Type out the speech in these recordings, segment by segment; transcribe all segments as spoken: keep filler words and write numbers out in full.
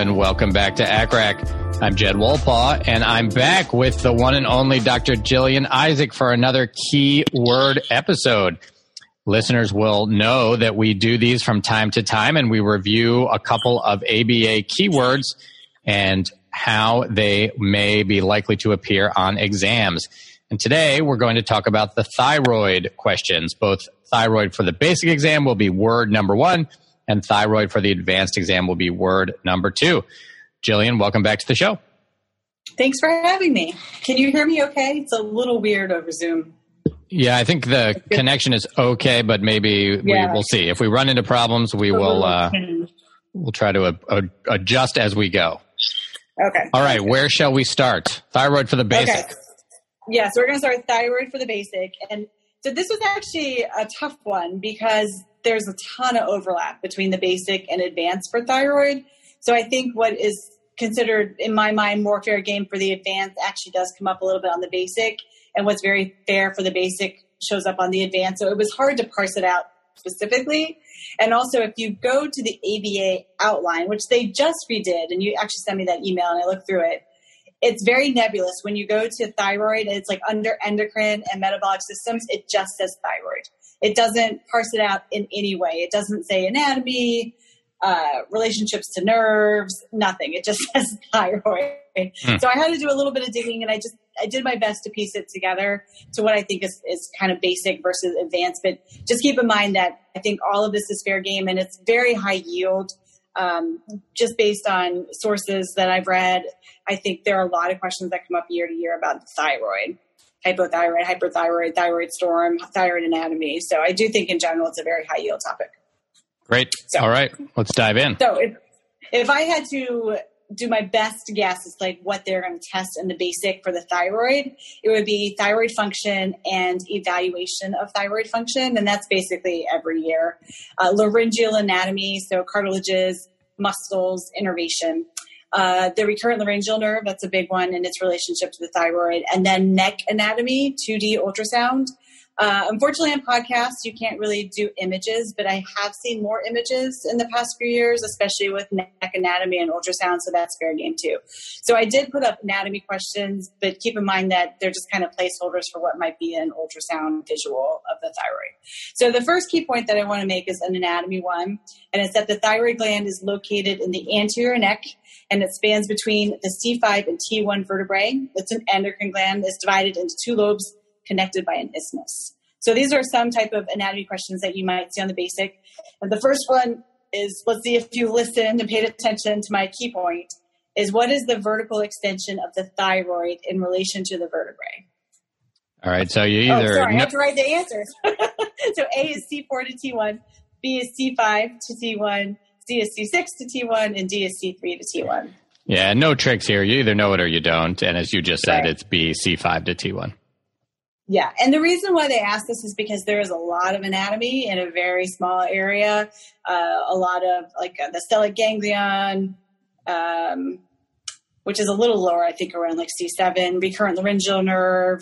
and welcome back to A C R A C. I'm Jed Wolpaw, and I'm back with the one and only Doctor Jillian Isaac for another keyword episode. Listeners will know that we do these from time to time, and we review a couple of A B A keywords and how they may be likely to appear on exams. And today we're going to talk about the thyroid questions. Both thyroid for the basic exam will be word number one, and thyroid for the advanced exam will be word number two. Jillian, welcome back to the show. Thanks for having me. Can you hear me okay? It's a little weird over Zoom. Yeah, I think the connection is okay, but maybe yeah. we, we'll see. If we run into problems, we will uh, we'll try to a, a, adjust as we go. Okay. All right, where shall we start? Thyroid for the basic. Okay. Yeah, so we're going to start with thyroid for the basic. And so this was actually a tough one because there's a ton of overlap between the basic and advanced for thyroid. So I think what is considered, in my mind, more fair game for the advanced actually does come up a little bit on the basic. And what's very fair for the basic shows up on the advanced. So it was hard to parse it out specifically. And also, if you go to the A B A outline, which they just redid, and you actually sent me that email and I looked through it, it's very nebulous. When you go to thyroid, it's like under endocrine and metabolic systems, it just says thyroid. It doesn't parse it out in any way. It doesn't say anatomy, uh, relationships to nerves, nothing. It just says thyroid. Hmm. So I had to do a little bit of digging, and I just I did my best to piece it together to what I think is, is kind of basic versus advanced. But just keep in mind that I think all of this is fair game, and it's very high yield. Um, just based on sources that I've read, I think there are a lot of questions that come up year to year about the thyroid, hypothyroid, hyperthyroid, thyroid storm, thyroid anatomy. So I do think in general it's a very high yield topic. Great. So, all right, let's dive in. So if, if I had to do my best guess as like what they're going to test in the basic for the thyroid, it would be thyroid function and evaluation of thyroid function. And that's basically every year. Uh, laryngeal anatomy, so cartilages, muscles, innervation. Uh, the recurrent laryngeal nerve, that's a big one in its relationship to the thyroid. And then neck anatomy, two D ultrasound. Uh, unfortunately, on podcasts, you can't really do images, but I have seen more images in the past few years, especially with neck anatomy and ultrasound, so that's fair game too. So I did put up anatomy questions, but keep in mind that they're just kind of placeholders for what might be an ultrasound visual of the thyroid. So the first key point that I want to make is an anatomy one, and it's that the thyroid gland is located in the anterior neck, and it spans between the C five and T one vertebrae. It's an endocrine gland. It's divided into two lobes connected by an isthmus. So these are some type of anatomy questions that you might see on the basic. And the first one is, let's see if you listened and paid attention to my key point, is what is the vertical extension of the thyroid in relation to the vertebrae? All right, so you either... Oh, sorry, I have to write the answers. So A is C four to T one, B is C five to T one, C is C six to T one, and D is C three to T one. Yeah, no tricks here. You either know it or you don't. And as you just said, right. It's B, C five to T one. Yeah, and the reason why they ask this is because there is a lot of anatomy in a very small area, uh, a lot of like uh, the stellate ganglion, um, which is a little lower, I think around like C seven, recurrent laryngeal nerves,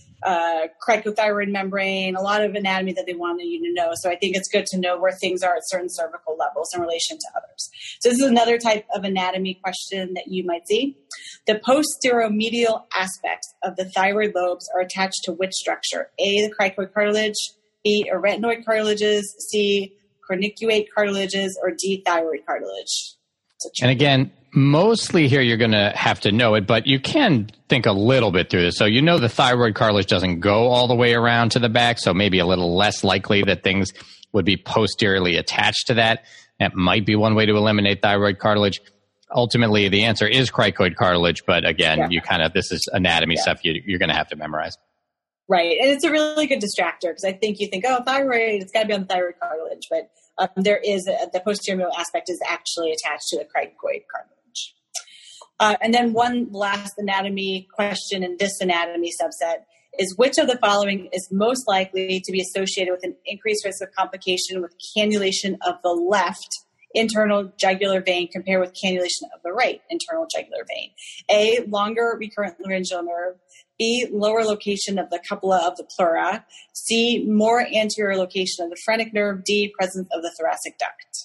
uh, cricothyroid membrane, a lot of anatomy that they wanted you to know. So I think it's good to know where things are at certain cervical levels in relation to others. So this is another type of anatomy question that you might see. The posteromedial aspects of the thyroid lobes are attached to which structure? A, the cricoid cartilage, B, arytenoid cartilages, C, cornicuate cartilages, or D, thyroid cartilage. And again, mostly here you're going to have to know it, but you can think a little bit through this. So you know the thyroid cartilage doesn't go all the way around to the back, so maybe a little less likely that things would be posteriorly attached to that. That might be one way to eliminate thyroid cartilage. Ultimately, the answer is cricoid cartilage, but again, yeah. you kind of, this is anatomy yeah. stuff you, you're going to have to memorize. Right. And it's a really good distractor because I think you think, oh, thyroid, it's got to be on the thyroid cartilage. But um, there is a, the posterior aspect is actually attached to the cricoid cartilage. Uh, and then one last anatomy question in this anatomy subset is which of the following is most likely to be associated with an increased risk of complication with cannulation of the left internal jugular vein compared with cannulation of the right internal jugular vein? A, longer recurrent laryngeal nerve. B, lower location of the cupula of the pleura. C, more anterior location of the phrenic nerve. D, presence of the thoracic duct.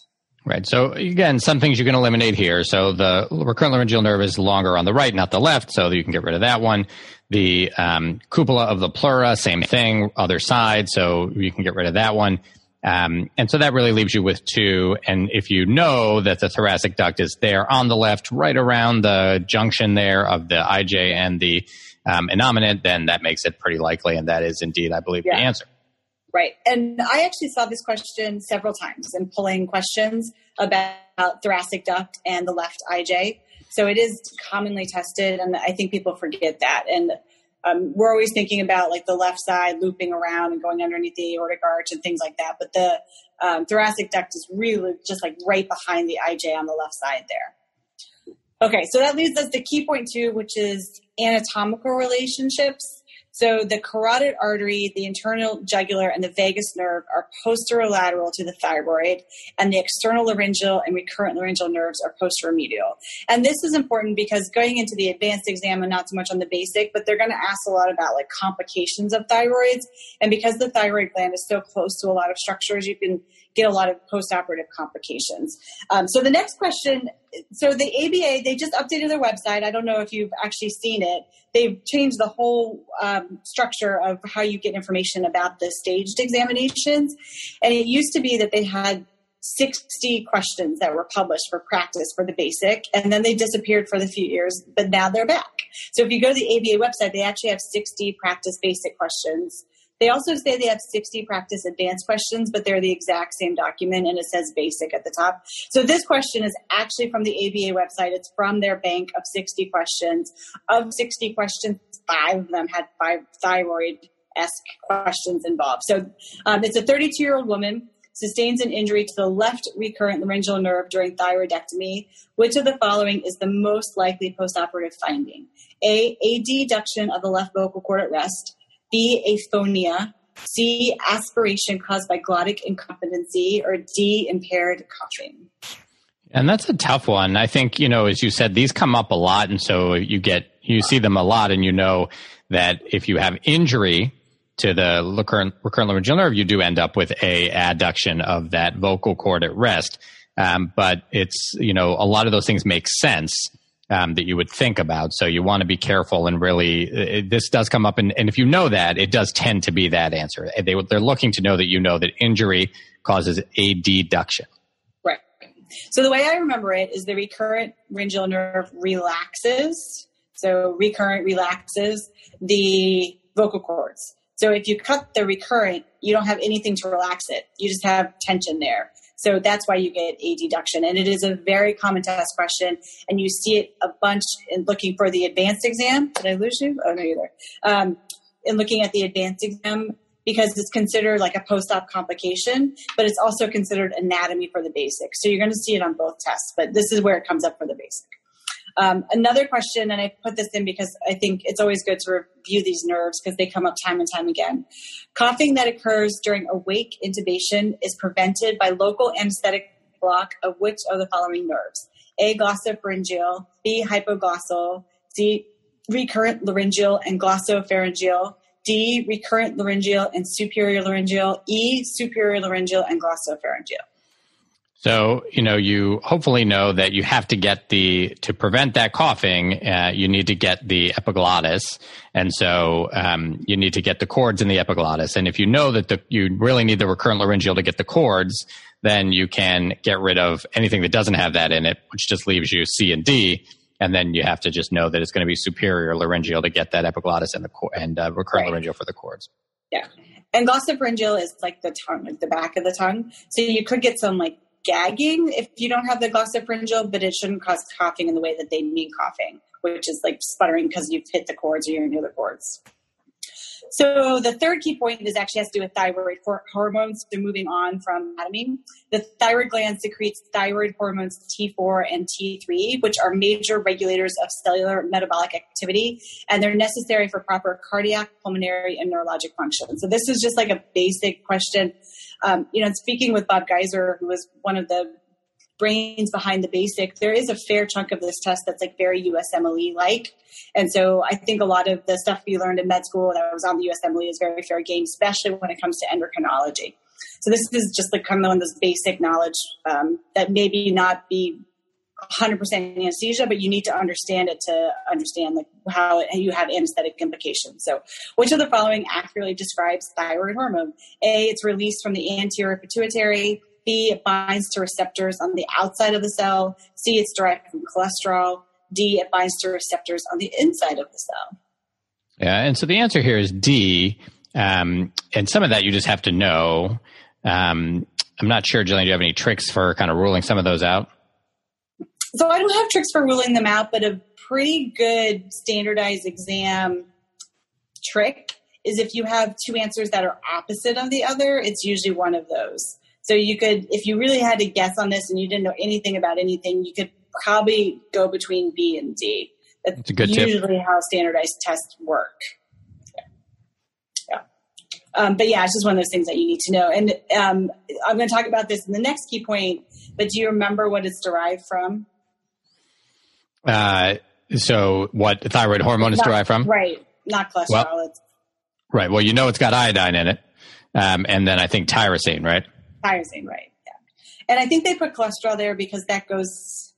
Right. So again, some things you can eliminate here. So the recurrent laryngeal nerve is longer on the right, not the left. So you can get rid of that one. The um, cupola of the pleura, same thing, other side. So you can get rid of that one. Um, and so that really leaves you with two. And if you know that the thoracic duct is there on the left, right around the junction there of the I J and the um, innominate, then that makes it pretty likely. And that is indeed, I believe, yeah. the answer. Right. And I actually saw this question several times in pulling questions about thoracic duct and the left I J. So it is commonly tested, and I think people forget that. And um, we're always thinking about like the left side looping around and going underneath the aortic arch and things like that. But the um, thoracic duct is really just like right behind the I J on the left side there. Okay, so that leads us to key point two, which is anatomical relationships. So the carotid artery, the internal jugular, and the vagus nerve are posterolateral to the thyroid, and the external laryngeal and recurrent laryngeal nerves are posteromedial. And this is important because going into the advanced exam, and not so much on the basic, but they're going to ask a lot about like complications of thyroids. And because the thyroid gland is so close to a lot of structures, you can get a lot of postoperative complications. Um, so the next question, so the A B A, they just updated their website. I don't know if you've actually seen it. They've changed the whole um, structure of how you get information about the staged examinations. And it used to be that they had sixty questions that were published for practice for the basic, and then they disappeared for the few years, but now they're back. So if you go to the A B A website, they actually have sixty practice basic questions. They also say they have sixty practice advanced questions, but they're the exact same document, and it says basic at the top. So this question is actually from the A B A website. It's from their bank of sixty questions. Of sixty questions, five of them had five thyroid-esque questions involved. So um, it's a thirty-two-year-old woman, sustains an injury to the left recurrent laryngeal nerve during thyroidectomy. Which of the following is the most likely postoperative finding? A, adduction of the left vocal cord at rest. B, aphonia. C, aspiration caused by glottic incompetency. Or D, impaired coughing. And that's a tough one. I think, you know, as you said, these come up a lot. And so you get, you see them a lot, and you know that if you have injury to the recurrent, recurrent laryngeal nerve, you do end up with a adduction of that vocal cord at rest. Um, but it's, you know, a lot of those things make sense. Um, that you would think about. So you want to be careful, and really, it, this does come up. And, and if you know that, it does tend to be that answer. They, they're looking to know that you know that injury causes a deduction. Right. So the way I remember it is the recurrent laryngeal nerve relaxes. So recurrent relaxes the vocal cords. So if you cut the recurrent, you don't have anything to relax it. You just have tension there. So that's why you get a deduction. And it is a very common test question. And you see it a bunch in looking for the advanced exam. Did I lose you? Oh, no, you're there. Um, in looking at the advanced exam, because it's considered like a post-op complication, but it's also considered anatomy for the basic. So you're going to see it on both tests, but this is where it comes up for the basic. Um, another question, and I put this in because I think it's always good to review these nerves because they come up time and time again. Coughing that occurs during awake intubation is prevented by local anesthetic block of which of the following nerves? A, glossopharyngeal, B, hypoglossal, C, recurrent laryngeal and glossopharyngeal, D, recurrent laryngeal and superior laryngeal, E, superior laryngeal and glossopharyngeal. So, you know, you hopefully know that you have to get the, to prevent that coughing, uh, you need to get the epiglottis. And so um, you need to get the cords in the epiglottis. And if you know that the, you really need the recurrent laryngeal to get the cords, then you can get rid of anything that doesn't have that in it, which just leaves you C and D. And then you have to just know that it's going to be superior laryngeal to get that epiglottis and the and uh, recurrent right. laryngeal for the cords. Yeah. And glossopharyngeal is like the tongue, like the back of the tongue. So you could get some like gagging if you don't have the glossopharyngeal, but it shouldn't cause coughing in the way that they mean coughing, which is like sputtering because you've hit the cords or you're near the cords. So the third key point is actually has to do with thyroid hormones. So moving on from anatomy, the thyroid gland secretes thyroid hormones T four and T three, which are major regulators of cellular metabolic activity, and they're necessary for proper cardiac, pulmonary, and neurologic function. So this is just like a basic question. Um, you know, speaking with Bob Geiser, who was one of the brains behind the basic, there is a fair chunk of this test that's like very U S M L E-like. And so I think a lot of the stuff we learned in med school that was on the U S M L E is very fair game, especially when it comes to endocrinology. So this is just like kind of one of those basic knowledge um, that maybe not be one hundred percent anesthesia, but you need to understand it to understand like how it, you have anesthetic implications. So which of the following accurately describes thyroid hormone? A, it's released from the anterior pituitary. B, it binds to receptors on the outside of the cell. C, it's derived from cholesterol. D, it binds to receptors on the inside of the cell. Yeah, and so the answer here is D. Um, and some of that you just have to know. Um, I'm not sure, Jillian, do you have any tricks for kind of ruling some of those out? So I don't have tricks for ruling them out, but a pretty good standardized exam trick is if you have two answers that are opposite of the other, it's usually one of those. So you could, if you really had to guess on this and you didn't know anything about anything, you could probably go between B and D. That's, That's a good usually tip. How standardized tests work. Yeah. yeah. Um, but yeah, it's just one of those things that you need to know. And um, I'm going to talk about this in the next key point, but do you remember what it's derived from? Uh, so what thyroid hormone is not, derived from? Right. Not cholesterol. Well, it's, right. Well, you know, it's got iodine in it. Um, and then I think tyrosine, right? Tyrosine, right. Yeah. And I think they put cholesterol there because that goes,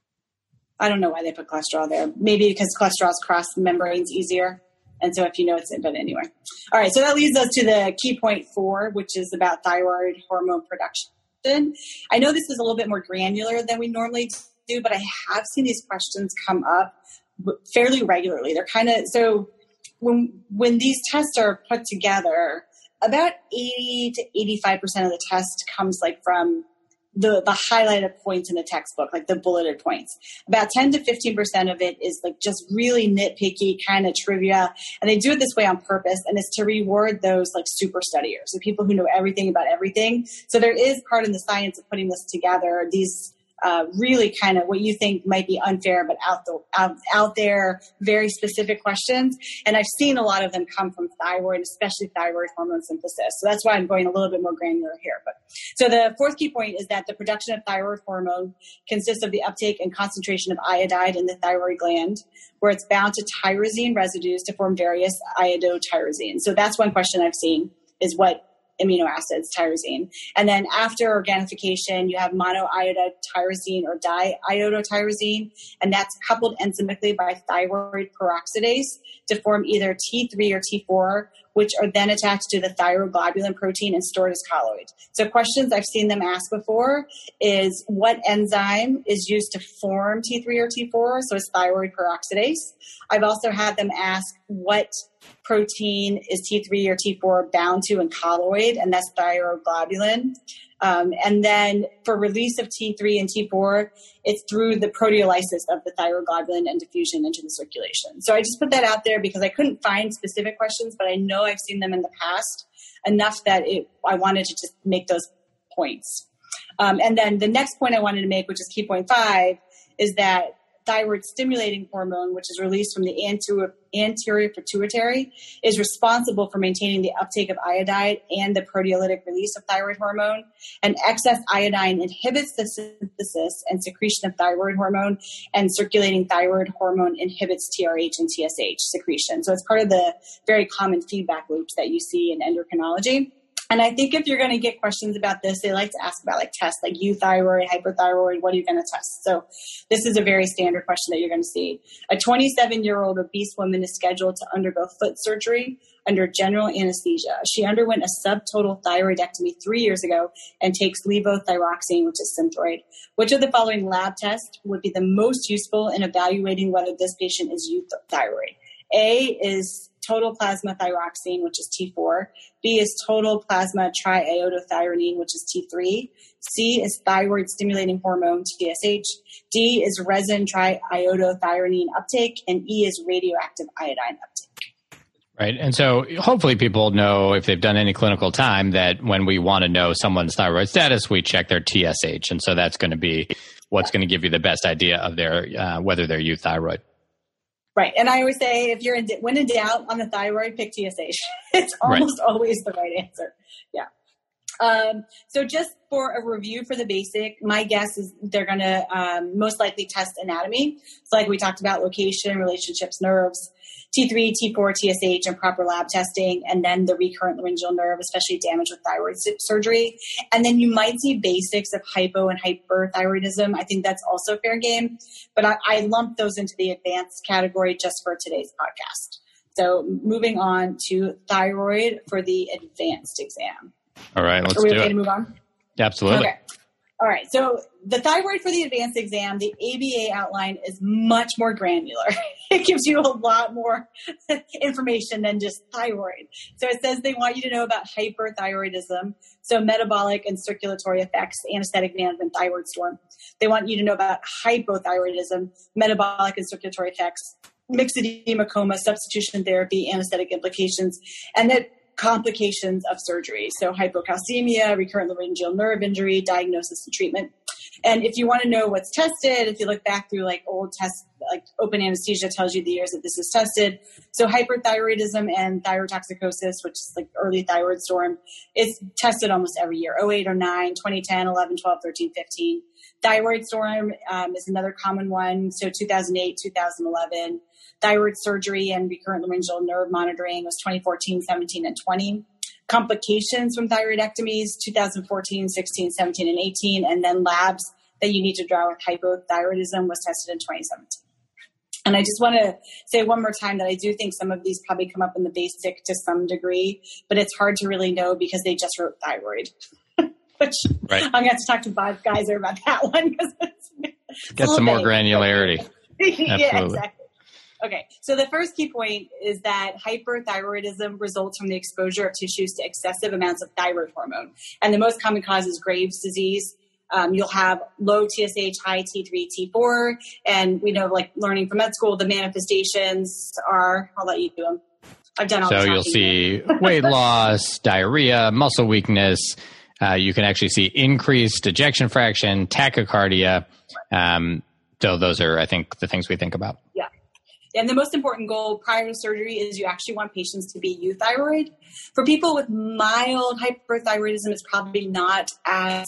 I don't know why they put cholesterol there. Maybe because cholesterol's cross membranes easier. And so if you know it's in, but anyway. All right. So that leads us to the key point four, which is about thyroid hormone production. I know this is a little bit more granular than we normally do, but I have seen these questions come up fairly regularly. They're kind of, so when, when these tests are put together, about eighty to eighty-five percent of the test comes like from the, the highlighted points in the textbook, like the bulleted points. About ten to fifteen percent of it is like just really nitpicky kind of trivia. And they do it this way on purpose. And it's to reward those like super studiers, the people who know everything about everything. So there is part in the science of putting this together, these Uh, really kind of what you think might be unfair, but out, the, out out there, very specific questions. And I've seen a lot of them come from thyroid, especially thyroid hormone synthesis. So that's why I'm going a little bit more granular here. But so the fourth key point is that the production of thyroid hormone consists of the uptake and concentration of iodide in the thyroid gland, where it's bound to tyrosine residues to form various iodotyrosinase. So that's one question I've seen is what amino acids, tyrosine. And then after organification, you have monoiodotyrosine or diiodotyrosine, and that's coupled enzymically by thyroid peroxidase to form either T three or T four, which are then attached to the thyroglobulin protein and stored as colloid. So questions I've seen them ask before is what enzyme is used to form T three or T four, so it's thyroid peroxidase. I've also had them ask what protein is T three or T four bound to in colloid, and that's thyroglobulin. Um, and then for release of T three and T four, it's through the proteolysis of the thyroglobulin and diffusion into the circulation. So I just put that out there because I couldn't find specific questions, but I know I've seen them in the past enough that it, I wanted to just make those points. Um, and then the next point I wanted to make, which is key point five, is that thyroid stimulating hormone, which is released from the anterior, anterior pituitary, is responsible for maintaining the uptake of iodide and the proteolytic release of thyroid hormone. And excess iodine inhibits the synthesis and secretion of thyroid hormone, and circulating thyroid hormone inhibits T R H and T S H secretion. So it's part of the very common feedback loops that you see in endocrinology. And I think if you're going to get questions about this, they like to ask about like tests like euthyroid, hyperthyroid, what are you going to test? So this is a very standard question that you're going to see. A twenty-seven-year-old obese woman is scheduled to undergo foot surgery under general anesthesia. She underwent a subtotal thyroidectomy three years ago and takes levothyroxine, which is Synthroid. Which of the following lab tests would be the most useful in evaluating whether this patient is euthyroid? A is total plasma thyroxine, which is T four. B is total plasma triiodothyronine, which is T three. C is thyroid stimulating hormone, T S H. D is resin triiodothyronine uptake. And E is radioactive iodine uptake. Right. And so hopefully people know, if they've done any clinical time, that when we want to know someone's thyroid status, we check their T S H. And so that's going to be what's going to give you the best idea of their uh, whether they're euthyroid. Right. And I always say, if you're in, when in doubt on the thyroid, pick T S H. It's almost right. always the right answer. Yeah. Um, so just for a review for the basic, my guess is they're going to um, most likely test anatomy. So like we talked about, location, relationships, nerves. T three, T four, T S H, and proper lab testing, and then the recurrent laryngeal nerve, especially damage with thyroid surgery. And then you might see basics of hypo and hyperthyroidism. I think that's also fair game, but I, I lumped those into the advanced category just for today's podcast. So moving on to thyroid for the advanced exam. All right, let's Are we do okay it. to move on? Absolutely. Okay. All right. So the thyroid for the advanced exam, the A B A outline is much more granular. It gives you a lot more information than just thyroid. So it says they want you to know about hyperthyroidism, so metabolic and circulatory effects, anesthetic management, thyroid storm. They want you to know about hypothyroidism, metabolic and circulatory effects, mixed edema, coma, substitution therapy, anesthetic implications, and then complications of surgery. So hypocalcemia, recurrent laryngeal nerve injury, diagnosis and treatment. And if you want to know what's tested, if you look back through like old tests, like open anesthesia tells you the years that this is tested. So hyperthyroidism and thyrotoxicosis, which is like early thyroid storm, is tested almost every year. oh eight, oh nine, twenty ten, eleven, twelve, thirteen, fifteen. Thyroid storm um, is another common one. So two thousand eight, two thousand eleven. Thyroid surgery and recurrent laryngeal nerve monitoring was twenty fourteen, seventeen, and twenty. Complications from thyroidectomies, two thousand fourteen, sixteen, seventeen, and eighteen. And then labs that you need to draw with hypothyroidism was tested in twenty seventeen. And I just want to say one more time that I do think some of these probably come up in the basic to some degree, but it's hard to really know because they just wrote thyroid. Which right. I'm going to have to talk to Bob Geiser about that one. Because it's, it's Get some more big. granularity. Yeah, exactly. Okay, so the first key point is that hyperthyroidism results from the exposure of tissues to excessive amounts of thyroid hormone. And the most common cause is Graves' disease. Um, you'll have low T S H, high T three, T four. And we know, like learning from med school, the manifestations are, I'll let you do them. I've done all So the you'll see weight loss, diarrhea, muscle weakness. Uh, you can actually see increased ejection fraction, tachycardia. Um, so those are, I think, the things we think about. Yeah. And the most important goal prior to surgery is you actually want patients to be euthyroid. For people with mild hyperthyroidism, it's probably not as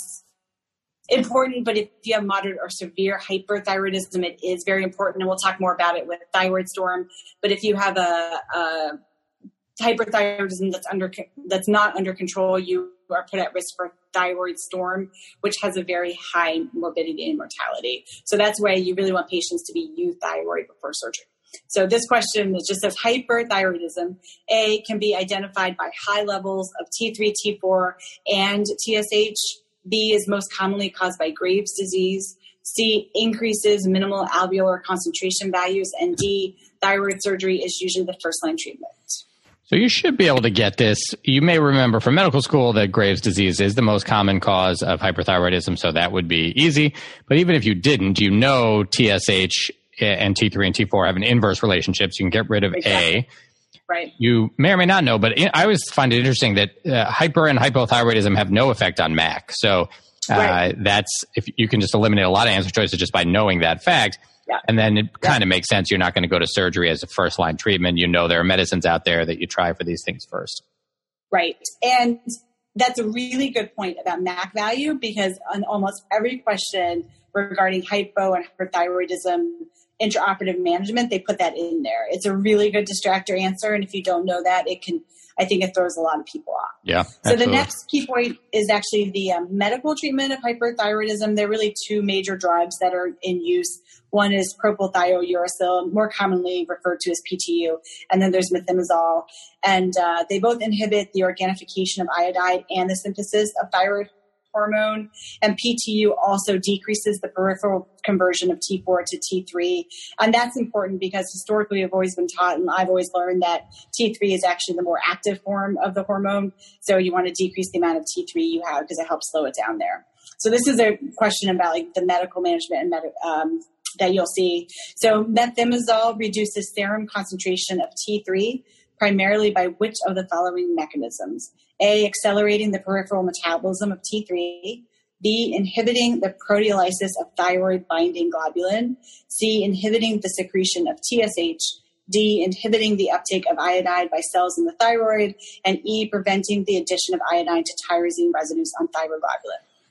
important, but if you have moderate or severe hyperthyroidism, it is very important. And we'll talk more about it with thyroid storm. But if you have a, a hyperthyroidism that's under that's not under control, you are put at risk for thyroid storm, which has a very high morbidity and mortality. So that's why you really want patients to be euthyroid before surgery. So this question is just says hyperthyroidism. A can be identified by high levels of T three, T four, and T S H. B is most commonly caused by Graves' disease. C increases minimal alveolar concentration values. And D, thyroid surgery is usually the first line treatment. So you should be able to get this. You may remember from medical school that Graves' disease is the most common cause of hyperthyroidism, so that would be easy. But even if you didn't, you know T S H and T three and T four have an inverse relationship, so you can get rid of exactly. A. Right. You may or may not know, but I always find it interesting that uh, hyper and hypothyroidism have no effect on M A C. So uh, right. that's if you can just eliminate a lot of answer choices just by knowing that fact. Yeah. And then it yeah. kind of makes sense. You're not going to go to surgery as a first line treatment. You know there are medicines out there that you try for these things first. Right. And that's a really good point about M A C value, because on almost every question regarding hypo and hyperthyroidism intraoperative management, they put that in there. It's a really good distractor answer. And if you don't know that, it can, I think it throws a lot of people off. Yeah. So absolutely. The next key point is actually the um, medical treatment of hyperthyroidism. There are really two major drugs that are in use. One is propylthiouracil, more commonly referred to as P T U. And then there's methimazole. And uh, they both inhibit the organification of iodide and the synthesis of thyroid hormone. And P T U also decreases the peripheral conversion of T four to T three. And that's important because historically we've always been taught, and I've always learned, that T three is actually the more active form of the hormone. So you want to decrease the amount of T three you have because it helps slow it down there. So this is a question about like the medical management and med- um, that you'll see. So methimazole reduces serum concentration of T three primarily by which of the following mechanisms? A, accelerating the peripheral metabolism of T three. B, inhibiting the proteolysis of thyroid binding globulin. C, inhibiting the secretion of T S H. D, inhibiting the uptake of iodide by cells in the thyroid. And E, preventing the addition of iodine to tyrosine residues on thyroglobulin.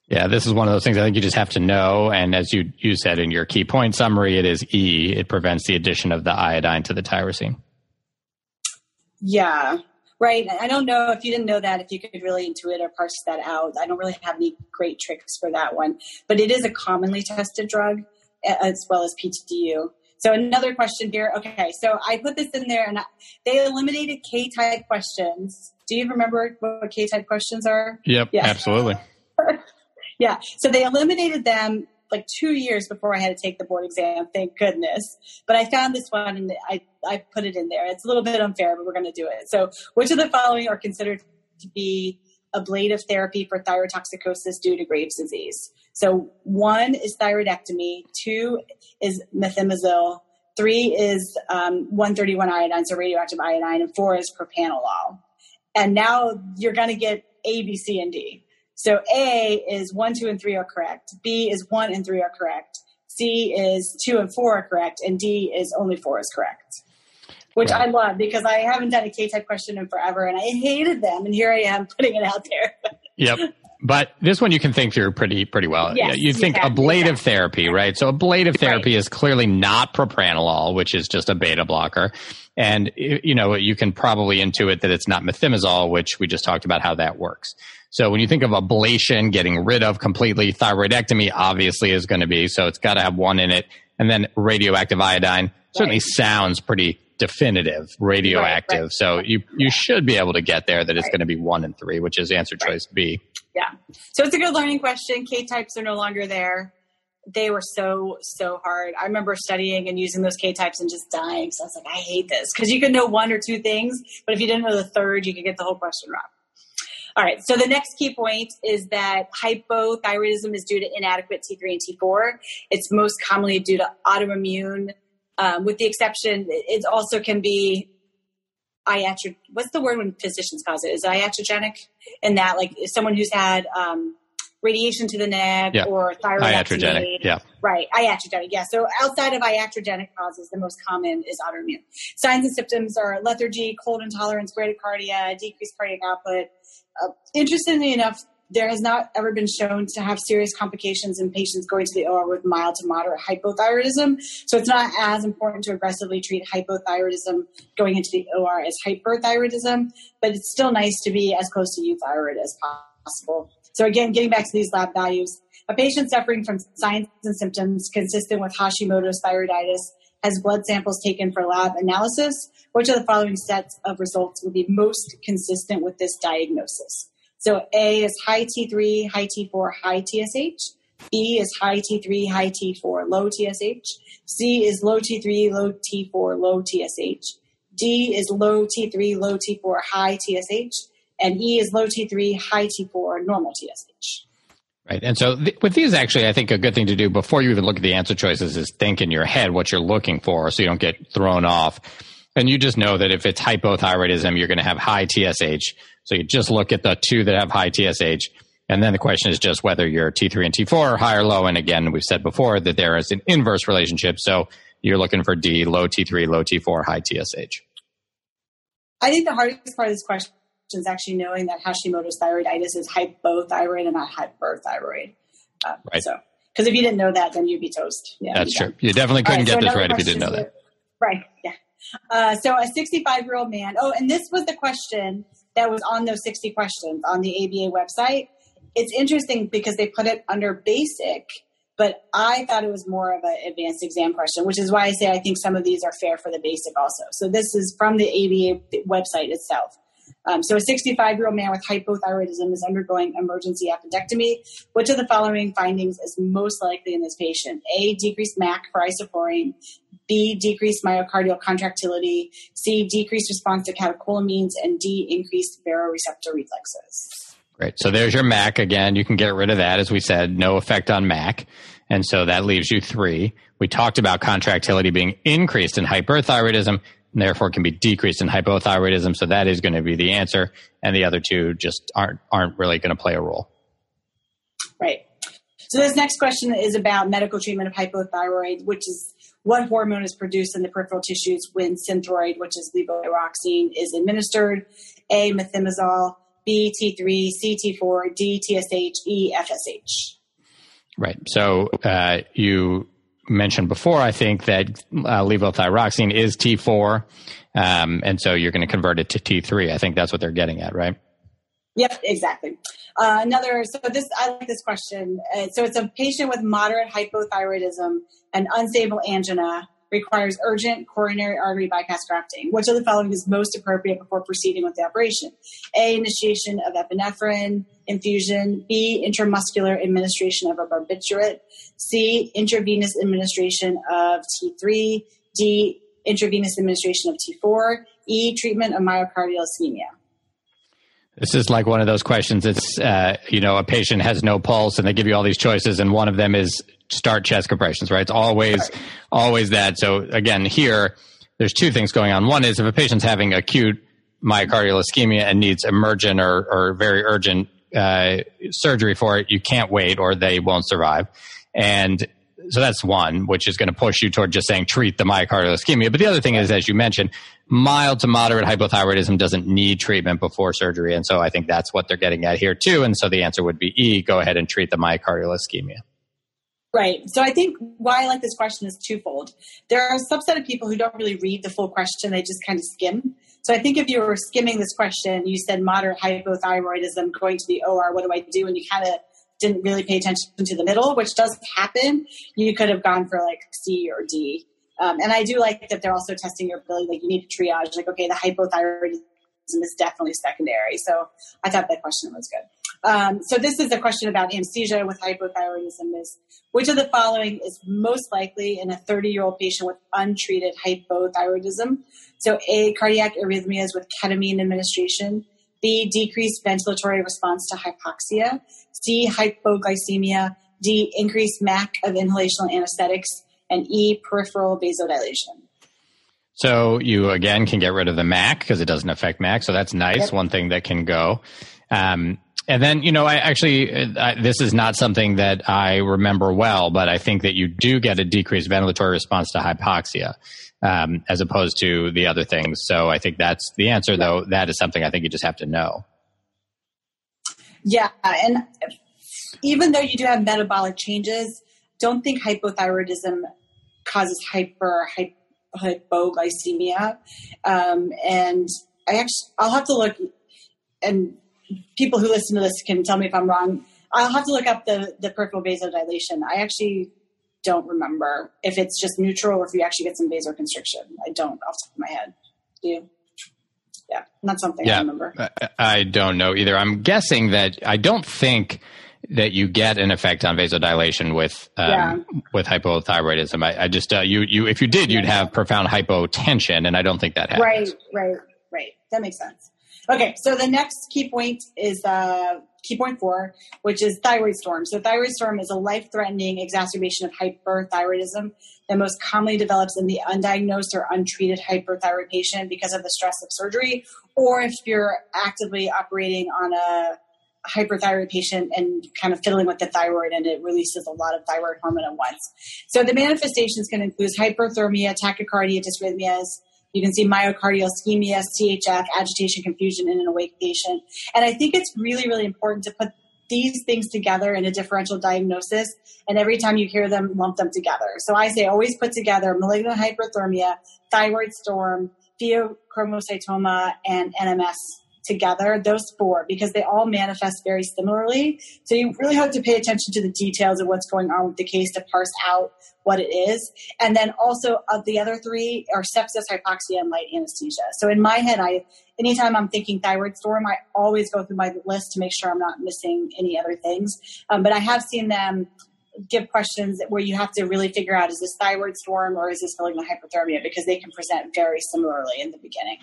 Yeah, this is one of those things I think you just have to know. And as you, you said in your key point summary, it is E. It prevents the addition of the iodine to the tyrosine. Yeah, right. I don't know if you didn't know that, if you could really intuit or parse that out. I don't really have any great tricks for that one. But it is a commonly tested drug as well as P T U. So another question here. Okay, so I put this in there, and I, they eliminated K-type questions. Do you remember what K-type questions are? Yep, yeah. Absolutely. Yeah, so they eliminated them like two years before I had to take the board exam, thank goodness. But I found this one, and I, I put it in there. It's a little bit unfair, but we're going to do it. So which of the following are considered to be ablative therapy for thyrotoxicosis due to Graves' disease? So one is thyroidectomy, two is methimazole, three is um, one thirty-one iodine, so radioactive iodine, and four is propranolol. And now you're going to get A, B, C, and D. So A is one, two, and three are correct. B is one and three are correct. C is two and four are correct. And D is only four is correct, which right. I love because I haven't done a K-type question in forever, and I hated them. And here I am putting it out there. Yep. But this one you can think through pretty pretty well. Yes, you think you ablative yeah. therapy, right? So ablative therapy right. is clearly not propranolol, which is just a beta blocker. And, you know, you can probably intuit that it's not methimazole, which we just talked about how that works. So when you think of ablation, getting rid of completely, thyroidectomy obviously is going to be, so it's got to have one in it. And then radioactive iodine certainly right. sounds pretty definitive, radioactive. Right, right. So you, you should be able to get there that it's right. going to be one and three, which is answer right. choice B. Yeah. So it's a good learning question. K-types are no longer there. They were so, so hard. I remember studying and using those K-types and just dying. So I was like, I hate this. Because you could know one or two things, but if you didn't know the third, you could get the whole question wrong. All right. So the next key point is that hypothyroidism is due to inadequate T three and T four. It's most commonly due to autoimmune, um, with the exception, it also can be iatrogenic. What's the word when physicians cause it? Is it iatrogenic? In that, like, someone who's had um, radiation to the neck yeah. or thyroid iatrogenic. Yeah. Right. Iatrogenic. Yeah. So outside of iatrogenic causes, the most common is autoimmune. Signs and symptoms are lethargy, cold intolerance, bradycardia, decreased cardiac output. Uh, interestingly enough, there has not ever been shown to have serious complications in patients going to the O R with mild to moderate hypothyroidism. So it's not as important to aggressively treat hypothyroidism going into the O R as hyperthyroidism, but it's still nice to be as close to euthyroid as possible. So again, getting back to these lab values, a patient suffering from signs and symptoms consistent with Hashimoto's thyroiditis has blood samples taken for lab analysis. Which of the following sets of results would be most consistent with this diagnosis? So A is high T three, high T four, high T S H. B is high T three, high T four, low T S H. C is low T three, low T four, low T S H. D is low T three, low T four, high T S H. And E is low T three, high T four, normal T S H. Right. And so th- with these, actually, I think a good thing to do before you even look at the answer choices is think in your head what you're looking for so you don't get thrown off. And you just know that if it's hypothyroidism, you're going to have high T S H. So you just look at the two that have high T S H. And then the question is just whether your T three and T four are high or low. And again, we've said before that there is an inverse relationship. So you're looking for D, low T three, low T four, high T S H. I think the hardest part of this question is actually knowing that Hashimoto's thyroiditis is hypothyroid and not hyperthyroid. Uh, right. So, because if you didn't know that, then you'd be toast. Yeah, that's true. You definitely couldn't right, get so this right if you didn't know here. that. Right. Yeah. Uh, so a sixty-five-year-old man. Oh, and this was the question that was on those sixty questions on the A B A website. It's interesting because they put it under basic, but I thought it was more of an advanced exam question, which is why I say I think some of these are fair for the basic also. So this is from the A B A website itself. Um, so a sixty-five-year-old man with hypothyroidism is undergoing emergency appendectomy. Which of the following findings is most likely in this patient? A, decreased M A C for isoflurane. B, decreased myocardial contractility. C, decreased response to catecholamines. And D, increased baroreceptor reflexes. Great. So there's your M A C. Again, you can get rid of that. As we said, no effect on M A C. And so that leaves you three. We talked about contractility being increased in hyperthyroidism, and therefore can be decreased in hypothyroidism. So that is going to be the answer. And the other two just aren't aren't really going to play a role. Right. So this next question is about medical treatment of hypothyroid, which is what hormone is produced in the peripheral tissues when Synthroid, which is levothyroxine, is administered? A, methimazole, B, T three, C, T four, D, T S H, E, F S H. Right. So uh, you mentioned before, I think, that uh, levothyroxine is T four, um, and so you're going to convert it to T three. I think that's what they're getting at, right? Yep, exactly. Uh, another, so this, I like this question. Uh, so it's a patient with moderate hypothyroidism and unstable angina requires urgent coronary artery bypass grafting. Which of the following is most appropriate before proceeding with the operation? A, initiation of epinephrine infusion. B, intramuscular administration of a barbiturate. C, intravenous administration of T three. D, intravenous administration of T four. E, treatment of myocardial ischemia. This is like one of those questions. It's, uh, you know, a patient has no pulse and they give you all these choices, and one of them is start chest compressions, right? It's always, right. always that. So again, here, there's two things going on. One is if a patient's having acute myocardial ischemia and needs emergent or, or very urgent uh, surgery for it, you can't wait or they won't survive. And so that's one, which is going to push you toward just saying treat the myocardial ischemia. But the other thing is, as you mentioned, mild to moderate hypothyroidism doesn't need treatment before surgery. And so I think that's what they're getting at here too. And so the answer would be E, go ahead and treat the myocardial ischemia. Right. So I think why I like this question is twofold. There are a subset of people who don't really read the full question. They just kind of skim. So I think if you were skimming this question, you said moderate hypothyroidism, going to the O R, what do I do? And you kind of didn't really pay attention to the middle, which does happen. You could have gone for like C or D. Um, and I do like that they're also testing your ability. Like you need to triage, like, okay, the hypothyroidism is definitely secondary. So I thought that question was good. Um, so this is a question about anesthesia with hypothyroidism is, which of the following is most likely in a thirty-year-old patient with untreated hypothyroidism? So A, cardiac arrhythmias with ketamine administration. B, decreased ventilatory response to hypoxia. C, hypoglycemia. D, increased M A C of inhalational anesthetics. And E, peripheral vasodilation. So you, again, can get rid of the M A C because it doesn't affect M A C. So that's nice. Yep. One thing that can go. Um, and then, you know, I actually, I, this is not something that I remember well, but I think that you do get a decreased ventilatory response to hypoxia um, as opposed to the other things. So I think that's the answer, though. That is something I think you just have to know. Yeah. And even though you do have metabolic changes, don't think hypothyroidism causes hyper, hyper hypoglycemia. Um, and I actually, I'll have to look, and people who listen to this can tell me if I'm wrong. I'll have to look up the, the peripheral vasodilation. I actually don't remember if it's just neutral or if you actually get some vasoconstriction. I don't off the top of my head. Do you? Yeah, not something yeah, I remember. I don't know either. I'm guessing that I don't think that you get an effect on vasodilation with um, yeah. with hypothyroidism. I, I just uh, you you if you did, you'd have profound hypotension, and I don't think that happens. Right, right, right. That makes sense. Okay, so the next key point is uh, key point four, which is thyroid storm. So thyroid storm is a life-threatening exacerbation of hyperthyroidism that most commonly develops in the undiagnosed or untreated hyperthyroid patient because of the stress of surgery, or if you're actively operating on a hyperthyroid patient and kind of fiddling with the thyroid and it releases a lot of thyroid hormone at once. So the manifestations can include hyperthermia, tachycardia, dysrhythmias. You can see myocardial ischemia, C H F, agitation, confusion in an awake patient. And I think it's really, really important to put these things together in a differential diagnosis. And every time you hear them, lump them together. So I say always put together malignant hyperthermia, thyroid storm, pheochromocytoma, and N M S together, those four, because they all manifest very similarly. So you really have to pay attention to the details of what's going on with the case to parse out what it is. And then also of the other three are sepsis, hypoxia, and light anesthesia. So in my head, I anytime I'm thinking thyroid storm, I always go through my list to make sure I'm not missing any other things. Um, but I have seen them give questions where you have to really figure out, is this thyroid storm or is this malignant hyperthermia? Because they can present very similarly in the beginning.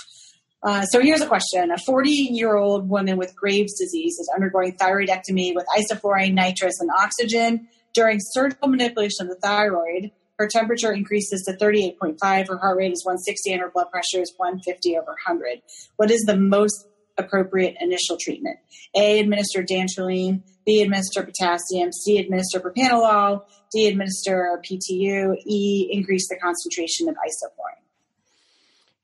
Uh, so here's a question. A forty-year-old woman with Graves' disease is undergoing thyroidectomy with isoflurane, nitrous, and oxygen. During surgical manipulation of the thyroid, her temperature increases to thirty-eight point five, her heart rate is one sixty, and her blood pressure is one fifty over one hundred. What is the most appropriate initial treatment? A, administer dantrolene. B, administer potassium. C, administer propranolol. D, administer P T U. E, increase the concentration of isoflurane.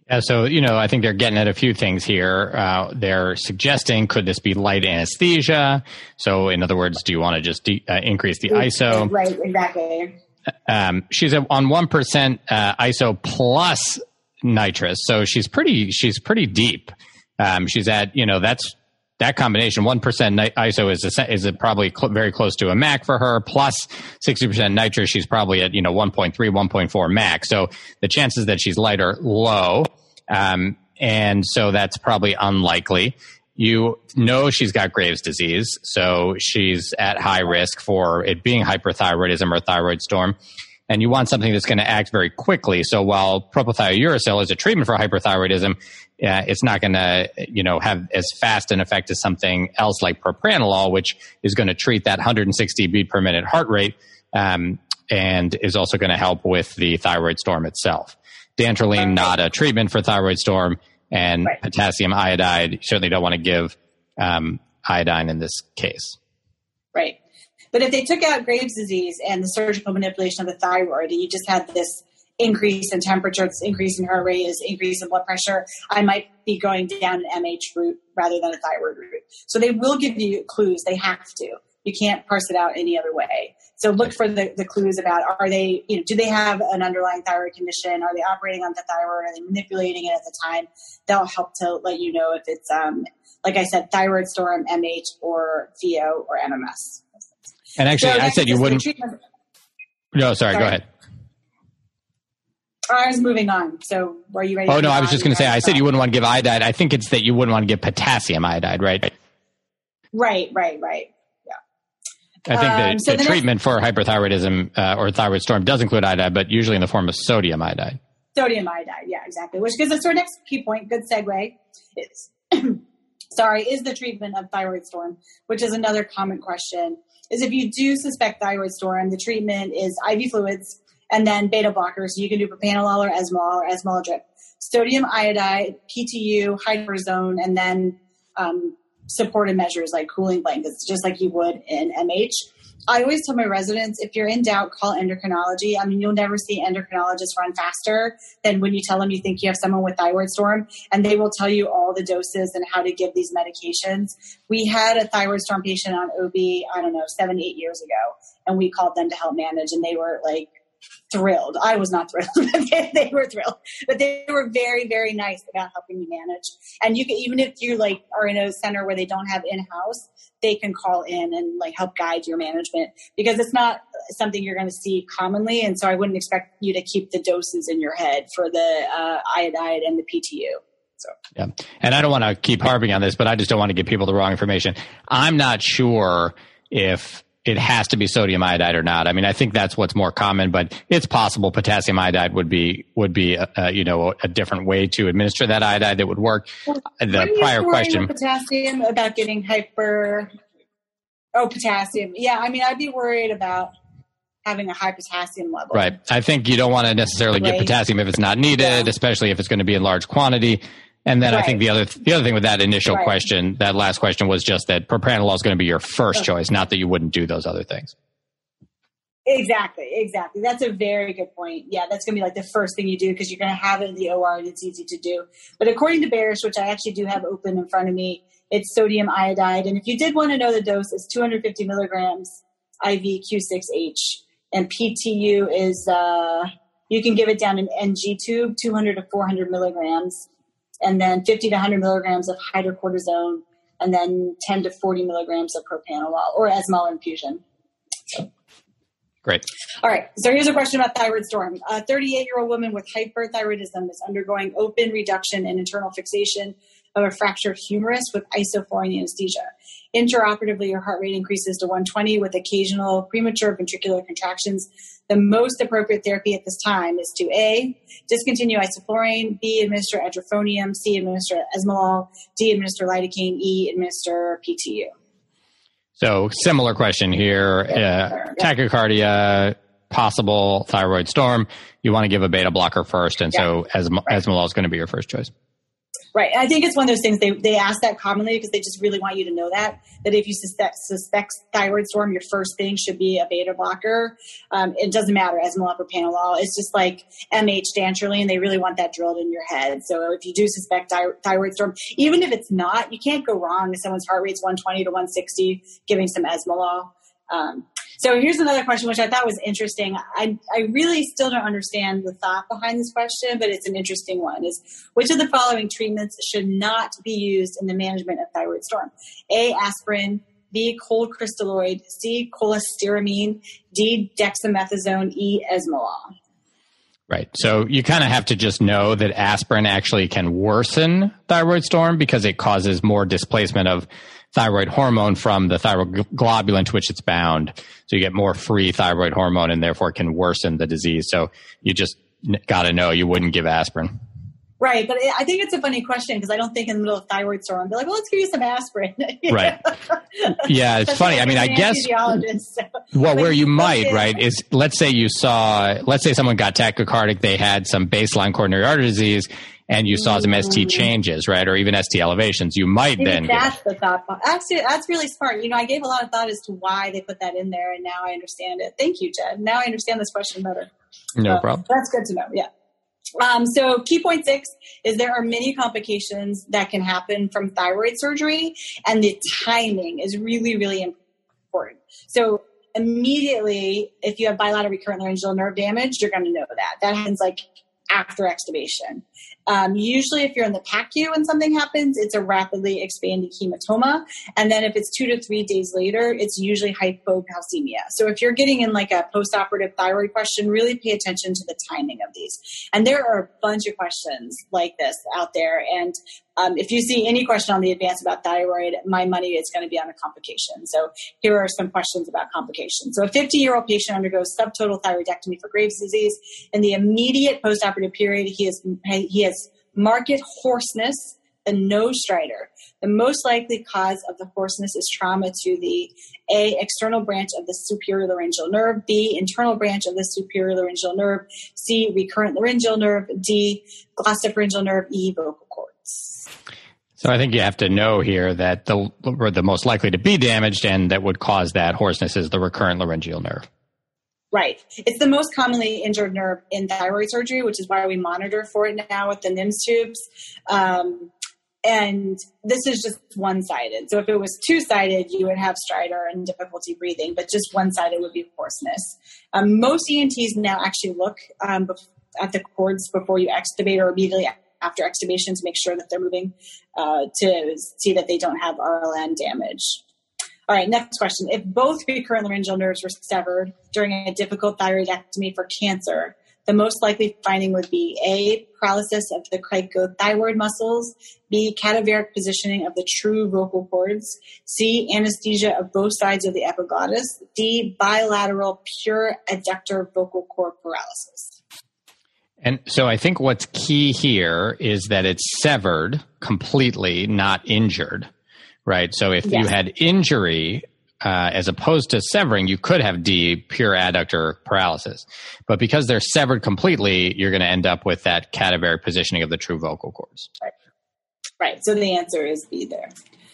Yeah, so, you know, I think they're getting at a few things here. Uh, they're suggesting, could this be light anesthesia? So, in other words, do you want to just de- uh, increase the I S O? Right, exactly. Um, she's on one percent uh, I S O plus nitrous, so she's pretty she's pretty deep. Um, she's at, you know, that's that combination. one percent I S O is a, is a probably cl- very close to a M A C for her, plus sixty percent nitrous. She's probably at, you know, one point three, one point four M A C. So the chances that she's light are low. Um, and so that's probably unlikely. You know she's got Graves' disease, so she's at high risk for it being hyperthyroidism or thyroid storm. And you want something that's going to act very quickly. So while propylthiouracil is a treatment for hyperthyroidism, uh, it's not going to, you know, have as fast an effect as something else like propranolol, which is going to treat that one hundred sixty beat per minute heart rate, um, and is also going to help with the thyroid storm itself. Dantrolene, not a treatment for thyroid storm. And right. Potassium iodide, you certainly don't want to give um, iodine in this case. Right. But if they took out Graves' disease and the surgical manipulation of the thyroid, and you just had this increase in temperature, this increase in heart rate, this increase in blood pressure, I might be going down an M H route rather than a thyroid route. So they will give you clues. They have to. You can't parse it out any other way. So look for the, the clues about, are they, you know, do they have an underlying thyroid condition? Are they operating on the thyroid? Are they manipulating it at the time? That'll help to let you know if it's, um, like I said, thyroid storm, M H, or V O, or M M S. And actually, so I said you wouldn't. No, sorry, sorry, go ahead. I was moving on. So were you ready? Oh, no, I was just going to say, I said you wouldn't want to give iodide. I think it's that you wouldn't want to give potassium iodide, right? Right, right, right. I think the, um, so the, the treatment next, for hyperthyroidism uh, or thyroid storm does include iodide, but usually in the form of sodium iodide. Sodium iodide, yeah, exactly. Which gives us to our next key point. Good segue. It's, sorry, is the treatment of thyroid storm, which is another common question, is if you do suspect thyroid storm, the treatment is I V fluids and then beta blockers. You can do propranolol or Esmol or Esmol drip. Sodium iodide, P T U, hydrozone, and then um, supportive measures like cooling blankets, just like you would in M H. I always tell my residents, if you're in doubt, call endocrinology. I mean, you'll never see endocrinologists run faster than when you tell them you think you have someone with thyroid storm, and they will tell you all the doses and how to give these medications. We had a thyroid storm patient on O B, I don't know, seven, eight years ago, and we called them to help manage, and they were like, thrilled. I was not thrilled, but they, they were thrilled. But they were very, very nice about helping me manage. And you can, even if you like are in a center where they don't have in-house, they can call in and like help guide your management, because it's not something you're going to see commonly. And so I wouldn't expect you to keep the doses in your head for the uh, iodide and the P T U. So. Yeah. And I don't want to keep harping on this, but I just don't want to give people the wrong information. I'm not sure if it has to be sodium iodide or not. I mean, I think that's what's more common, but it's possible potassium iodide would be, would be, a, a, you know, a different way to administer that iodide that would work. Well, the prior question. Potassium about getting hyper, oh, potassium. Yeah. I mean, I'd be worried about having a high potassium level. Right. I think you don't want to necessarily right. give potassium if it's not needed, yeah. especially if it's going to be in large quantity. And then right. I think the other the other thing with that initial right. question, that last question, was just that propranolol is going to be your first okay. choice, not that you wouldn't do those other things. Exactly, exactly. That's a very good point. Yeah, that's going to be like the first thing you do, because you're going to have it in the O R and it's easy to do. But according to Barish, which I actually do have open in front of me, it's sodium iodide. And if you did want to know the dose, it's two hundred fifty milligrams I V Q six H. And P T U is, uh, you can give it down an N G tube, two hundred to four hundred milligrams. And then fifty to one hundred milligrams of hydrocortisone, and then ten to forty milligrams of propranolol or Esmol infusion. Great. All right. So here's a question about thyroid storm. A thirty-eight-year-old woman with hyperthyroidism is undergoing open reduction and internal fixation of a fractured humerus with isoflurane anesthesia. Intraoperatively, her heart rate increases to one twenty with occasional premature ventricular contractions. The most appropriate therapy at this time is to A, discontinue isoflurane, B, administer edrophonium, C, administer esmolol, D, administer lidocaine, E, administer P T U. So similar question here. Uh, tachycardia, possible thyroid storm. You want to give a beta blocker first, and yeah. so esm- esmolol is going to be your first choice. Right. I think it's one of those things they, they ask that commonly because they just really want you to know that, that if you suspect, suspect thyroid storm, your first thing should be a beta blocker. Um, it doesn't matter, Esmolol or Propranolol. It's just like M H, dantrolene. They really want that drilled in your head. So if you do suspect thy- thyroid storm, even if it's not, you can't go wrong if someone's heart rate's one twenty to one sixty, giving some Esmolol. Um, So here's another question, which I thought was interesting. I, I really still don't understand the thought behind this question, but it's an interesting one. Is which of the following treatments should not be used in the management of thyroid storm? A, aspirin, B, cold crystalloid, C, cholestyramine, D, dexamethasone, E, Esmolol. Right. So you kind of have to just know that aspirin actually can worsen thyroid storm because it causes more displacement of thyroid hormone from the thyroid globulin to which it's bound. So you get more free thyroid hormone and therefore can worsen the disease. So you just got to know you wouldn't give aspirin. Right. But I think it's a funny question because I don't think in the middle of thyroid storm, they're like, well, let's give you some aspirin. Right. Yeah, it's funny. I mean, I guess, so. well, But where you might, okay. right, is let's say you saw, let's say someone got tachycardic, they had some baseline coronary artery disease, and you saw some S T changes, right, or even S T elevations, you might Maybe then that's give the thought. Actually, that's really smart. You know, I gave a lot of thought as to why they put that in there, and now I understand it. Thank you, Jed. Now I understand this question better. No so, problem. That's good to know, yeah. Um, so key point six is there are many complications that can happen from thyroid surgery, and the timing is really, really important. So immediately, if you have bilateral recurrent laryngeal nerve damage, you're going to know that. That happens like after extubation. Um, usually if you're in the P A C U and something happens, it's a rapidly expanding hematoma. And then if it's two to three days later, it's usually hypocalcemia. So if you're getting in like a postoperative thyroid question, really pay attention to the timing of these. And there are a bunch of questions like this out there. And um, if you see any question on the advance about thyroid, my money is going to be on a complication. So here are some questions about complications. So a fifty-year-old patient undergoes subtotal thyroidectomy for Graves' disease. In the immediate postoperative period, he has he has marked hoarseness and no stridor. The most likely cause of the hoarseness is trauma to the A, external branch of the superior laryngeal nerve, B, internal branch of the superior laryngeal nerve, C, recurrent laryngeal nerve, D, glossopharyngeal nerve, E, vocal cords. So I think you have to know here that the the most likely to be damaged and that would cause that hoarseness is the recurrent laryngeal nerve. Right. It's the most commonly injured nerve in thyroid surgery, which is why we monitor for it now with the N I M S tubes. Um, and this is just one-sided. So if it was two-sided, you would have stridor and difficulty breathing, but just one-sided would be hoarseness. Um, most E N Ts now actually look um, bef- at the cords before you extubate or immediately after extubation to make sure that they're moving uh, to see that they don't have R L N damage. All right, next question. If both recurrent laryngeal nerves were severed during a difficult thyroidectomy for cancer, the most likely finding would be A, paralysis of the cricothyroid muscles, B, cadaveric positioning of the true vocal cords, C, anesthesia of both sides of the epiglottis, D, bilateral pure adductor vocal cord paralysis. And so I think what's key here is that it's severed completely, not injured. Right. So if yes. you had injury uh, as opposed to severing, you could have D, pure adductor paralysis. But because they're severed completely, you're going to end up with that cadaveric positioning of the true vocal cords. Right. Right. So the answer is B there.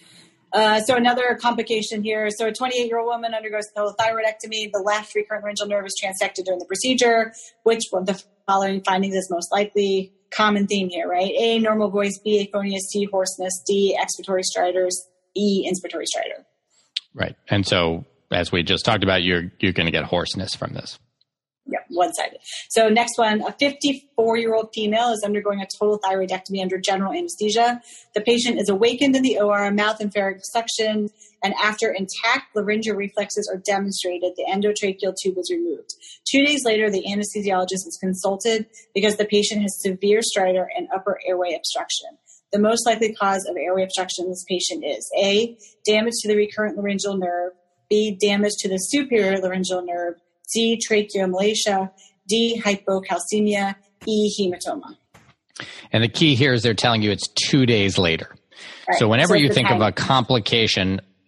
Uh, so another complication here. So a twenty-eight-year-old woman undergoes total thyroidectomy. The left recurrent laryngeal nerve is transected during the procedure. Which one of the following findings is most likely? Common theme here, right? A, normal voice. B, aphonia. C, hoarseness. D, expiratory stridors. E, inspiratory stridor. Right. And so, as we just talked about, you're you're going to get hoarseness from this. Yeah, one-sided. So next one, a fifty-four-year-old female is undergoing a total thyroidectomy under general anesthesia. The patient is awakened in the O R, mouth and pharynx suction, and after intact laryngeal reflexes are demonstrated, the endotracheal tube was removed. Two days later, the anesthesiologist is consulted because the patient has severe stridor and upper airway obstruction. The most likely cause of airway obstruction in this patient is A, damage to the recurrent laryngeal nerve, B, damage to the superior laryngeal nerve, C, tracheomalacia, D, hypocalcemia, E, hematoma. And the key here is they're telling you it's two days later. Right. So whenever so you think time. of a complication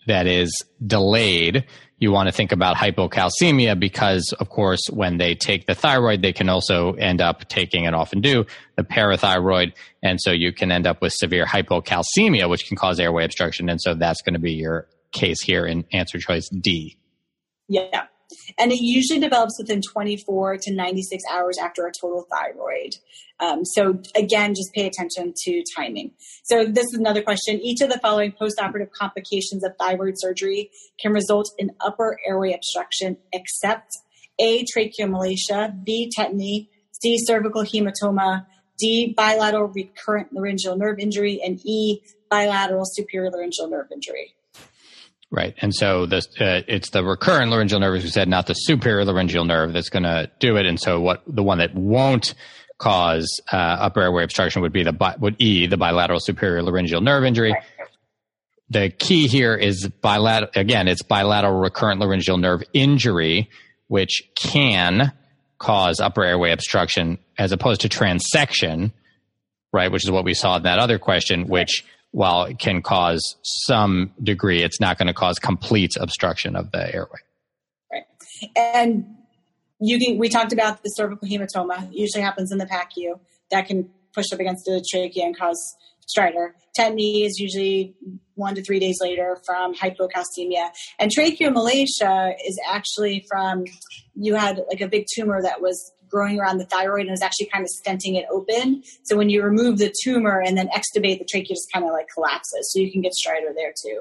that is delayed, you want to think about hypocalcemia because, of course, when they take the thyroid, they can also end up taking, and often do, the parathyroid. And so you can end up with severe hypocalcemia, which can cause airway obstruction. And so that's going to be your case here in answer choice D. Yeah. And it usually develops within twenty-four to ninety-six hours after a total thyroid. Um, so again, just pay attention to timing. So this is another question. Each of the following postoperative complications of thyroid surgery can result in upper airway obstruction except A, tracheomalacia, B, tetany, C, cervical hematoma, D, bilateral recurrent laryngeal nerve injury, and E, bilateral superior laryngeal nerve injury. Right. And so this, uh, it's the recurrent laryngeal nerve, as we said, not the superior laryngeal nerve that's going to do it. And so what the one that won't cause uh, upper airway obstruction would be the bi- would E, the bilateral superior laryngeal nerve injury. Right. The key here is bilateral. Again, it's bilateral recurrent laryngeal nerve injury, which can cause upper airway obstruction as opposed to transection, right? Which is what we saw in that other question, which while it can cause some degree, it's not going to cause complete obstruction of the airway. Right. And you can, we talked about the cervical hematoma. It usually happens in the P A C U. That can push up against the trachea and cause stridor. Tetany is usually one to three days later from hypocalcemia. And tracheomalacia is actually from, you had like a big tumor that was growing around the thyroid and was actually kind of stenting it open. So when you remove the tumor and then extubate, the trachea just kind of like collapses. So you can get stridor there too.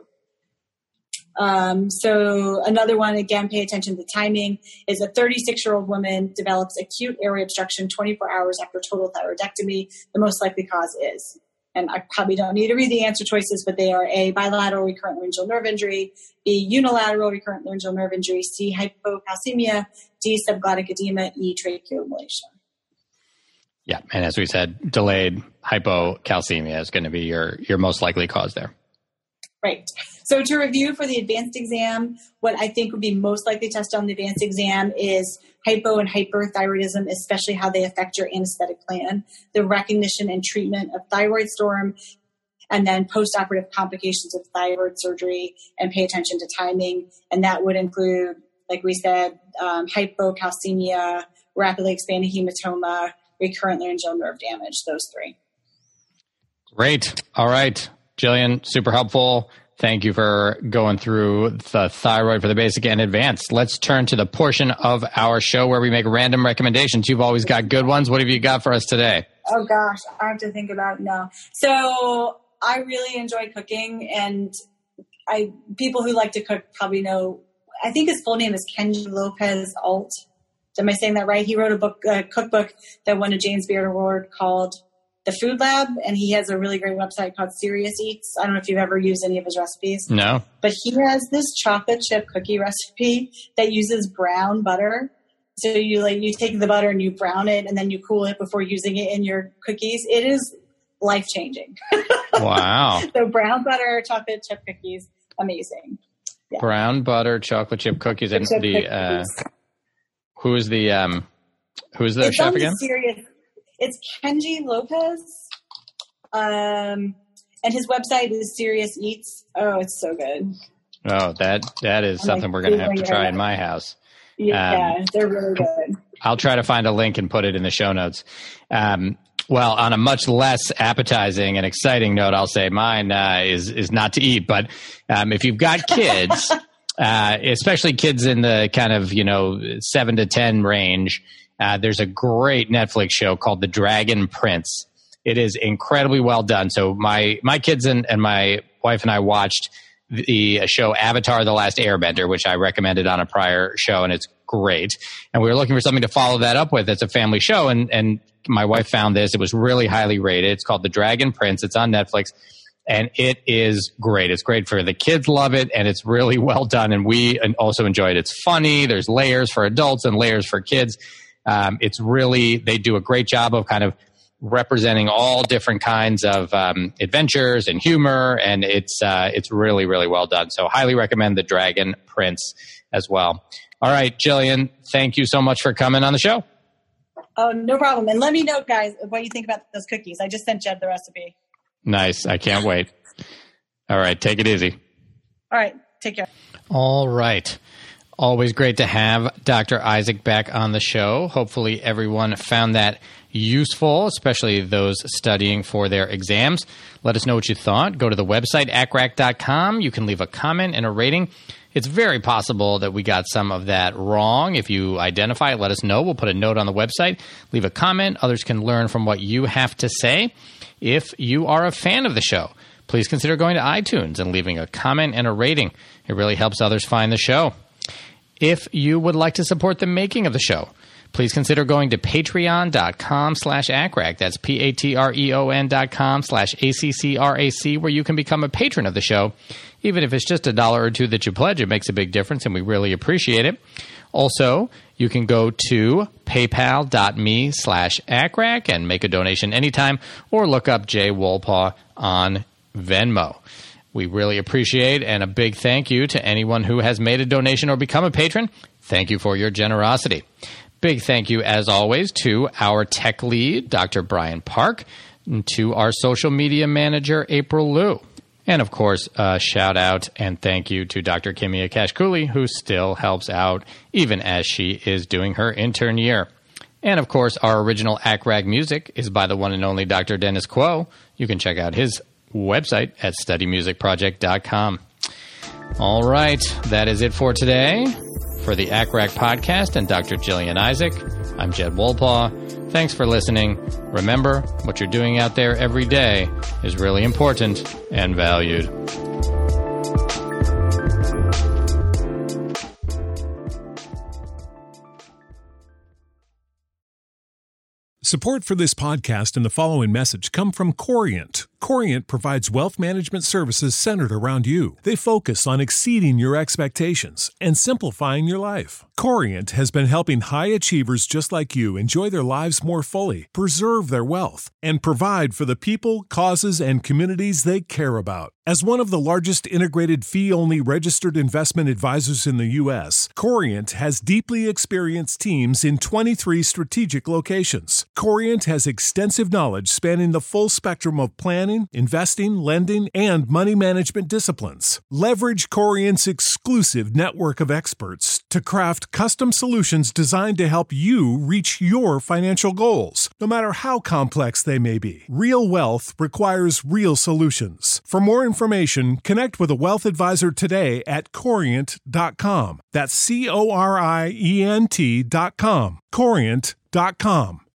Um, so another one, again, pay attention to timing, is a thirty-six-year-old woman develops acute airway obstruction twenty-four hours after total thyroidectomy. The most likely cause is, and I probably don't need to read the answer choices, but they are A, bilateral recurrent laryngeal nerve injury, B, unilateral recurrent laryngeal nerve injury, C, hypocalcemia, D, subglottic edema, E, tracheomalacia. Yeah, and as we said, delayed hypocalcemia is going to be your, your most likely cause there. Right. So to review for the advanced exam, what I think would be most likely tested on the advanced exam is hypo and hyperthyroidism, especially how they affect your anesthetic plan, the recognition and treatment of thyroid storm, and then postoperative complications of thyroid surgery, and pay attention to timing. And that would include, like we said, um, hypocalcemia, rapidly expanding hematoma, recurrent laryngeal nerve damage, those three. Great. All right. Jillian, super helpful. Thank you for going through the thyroid for the basic and advanced. Let's turn to the portion of our show where we make random recommendations. You've always got good ones. What have you got for us today? Oh, gosh. I have to think about it now. So I really enjoy cooking, and I people who like to cook probably know, I think his full name is Kenji Lopez Alt. Am I saying that right? He wrote a book, a cookbook that won a James Beard Award called The Food Lab, and he has a really great website called Serious Eats. I don't know if you've ever used any of his recipes. No. But he has this chocolate chip cookie recipe that uses brown butter. So you like you take the butter and you brown it, and then you cool it before using it in your cookies. It is life-changing. Wow. So brown butter, chocolate chip cookies, amazing. Yeah. Brown butter, chocolate chip cookies. And chip the cookies. Uh, who is the um, who is the it's chef again? Serious. It's Kenji Lopez. Um, and his website is Serious Eats. Oh, it's so good. Oh, that that is I'm something like, we're going to have to try right in my house. Yeah, um, they're really good. I'll try to find a link and put it in the show notes. Um, well, on a much less appetizing and exciting note, I'll say mine uh, is is not to eat. But um, if you've got kids, uh, especially kids in the kind of, you know, seven to ten range, uh, there's a great Netflix show called The Dragon Prince. It is incredibly well done. So my my kids and, and my wife and I watched the show Avatar: The Last Airbender, which I recommended on a prior show, and it's great. And we were looking for something to follow that up with. It's a family show, and and my wife found this. It was really highly rated. It's called The Dragon Prince. It's on Netflix, and it is great. It's great for the kids, love it, and it's really well done. And we also enjoy it. It's funny. There's layers for adults and layers for kids. Um, it's really, they do a great job of kind of representing all different kinds of um, adventures and humor, and it's uh, it's really, really well done. So highly recommend The Dragon Prince as well. All right, Jillian, thank you so much for coming on the show. Oh, no problem. And let me know, guys, what you think about those cookies. I just sent Jed the recipe. Nice. I can't wait. All right, take it easy. All right. Take care. All right. Always great to have Doctor Isaac back on the show. Hopefully everyone found that useful, especially those studying for their exams. Let us know what you thought. Go to the website, A C R A C dot com. You can leave a comment and a rating. It's very possible that we got some of that wrong. If you identify it, let us know. We'll put a note on the website. Leave a comment. Others can learn from what you have to say. If you are a fan of the show, please consider going to iTunes and leaving a comment and a rating. It really helps others find the show. If you would like to support the making of the show, please consider going to patreon.com slash ACRAC. That's P-A-T-R-E-O-N dot com slash A-C-C-R-A-C, where you can become a patron of the show. Even if it's just a dollar or two that you pledge, it makes a big difference, and we really appreciate it. Also, you can go to paypal.me slash ACRAC and make a donation anytime, or look up Jay Wolpaw on Venmo. We really appreciate, and a big thank you to anyone who has made a donation or become a patron. Thank you for your generosity. Big thank you, as always, to our tech lead, Doctor Brian Park, and to our social media manager, April Liu. And, of course, a shout out and thank you to Doctor Kimia Kashkuli, who still helps out even as she is doing her intern year. And, of course, our original A C R A G music is by the one and only Doctor Dennis Quo. You can check out his website at study music project dot com. All right, that is it for today. For the A C R A C podcast and Doctor Jillian Isaac, I'm Jed Wolpaw. Thanks for listening. Remember, what you're doing out there every day is really important and valued. Support for this podcast and the following message come from Corient. Corient provides wealth management services centered around you. They focus on exceeding your expectations and simplifying your life. Corient has been helping high achievers just like you enjoy their lives more fully, preserve their wealth, and provide for the people, causes, and communities they care about. As one of the largest integrated fee-only registered investment advisors in the U S, Corient has deeply experienced teams in twenty-three strategic locations. Corient has extensive knowledge spanning the full spectrum of planning, investing, lending, and money management disciplines. Leverage Corient's exclusive network of experts to craft custom solutions designed to help you reach your financial goals, no matter how complex they may be. Real wealth requires real solutions. For more information, connect with a wealth advisor today at corient dot com. That's C O R I E N T dot com. corient dot com.